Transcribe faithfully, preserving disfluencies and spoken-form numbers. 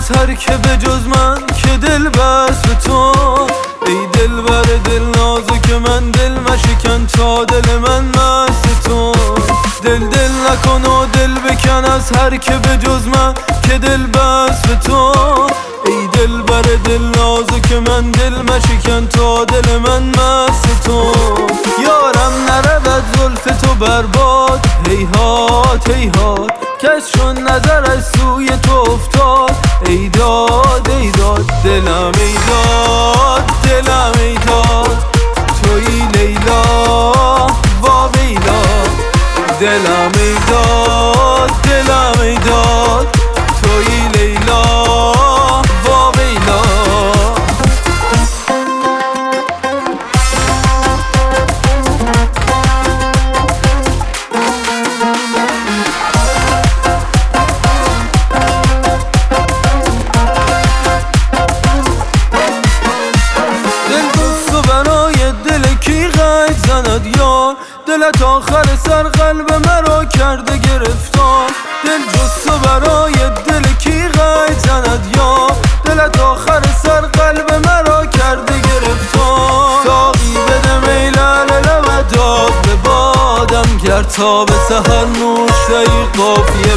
از هر که به جز من که دل بست به تو. ای دل بر دل نازک من، دل مشکن تا دل من مست تو. دل دل نکن و دل بکن از هر که به جز من که دل بست به تو. ای دل بر دل نازک من، دل مشکن تا دل من مست تو. یارم نرود زلف تو برباد، هیهات هیهات کس چون نظرش سوی تو افتاد. ای داد ای داد دلم، ای داد دلم، ای داد تویی لیلا وا ویلا. دلم ای داد دلم، ای داد تویی لیلا وا ویلا. دلت آخر سر قلب مرا کرده گرفتار. دل جز تو برای دل کی غیب زند یا. دلت آخر سر قلب مرا کرده گرفتار. ساقی بده می لعل لبت داد به بادم، گر تا به سحر نوش دهی قافیه